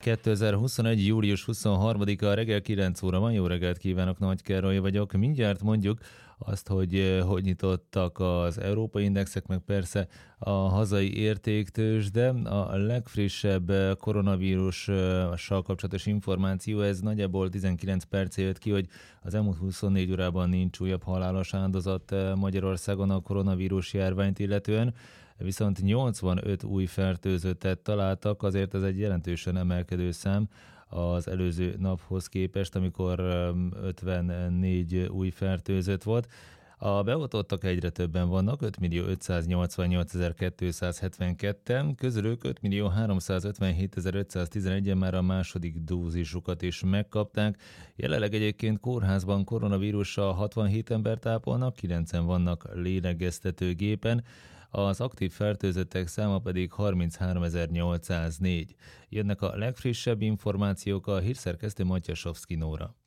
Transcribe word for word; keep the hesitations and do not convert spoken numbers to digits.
kétezer-huszonegy. július huszonharmadika reggel kilenc óra van. Jó reggelt kívánok, Nagy Károly vagyok. Mindjárt mondjuk azt, hogy eh, hogy nyitottak az európai indexek, meg persze a hazai értéktőzsde. A legfrissebb eh, koronavírussal kapcsolatos információ, ez nagyjából tizenkilenc perccel jött ki, hogy az elmúlt huszonnégy órában nincs újabb halálos áldozat eh, Magyarországon a koronavírus járványt illetően. Viszont nyolcvanöt új fertőzöttet találtak, azért ez egy jelentősen emelkedő szám az előző naphoz képest, amikor ötvennégy új fertőzött volt. A beoltottak egyre többen vannak, ötmillió ötszáznyolcvannyolcezer-kétszázhetvenketten, közülük ötmillió háromszázötvenhétezer-ötszáztizenegyen már a második dózisukat is megkapták. Jelenleg egyébként kórházban koronavírussal hatvanhét embert ápolnak, kilencen vannak lélegeztetőgépen, az aktív fertőzöttek száma pedig harmincháromezer-nyolcszáznégy. Jönnek a legfrissebb információk, a hírszerkesztő Matyasovszki Nóra.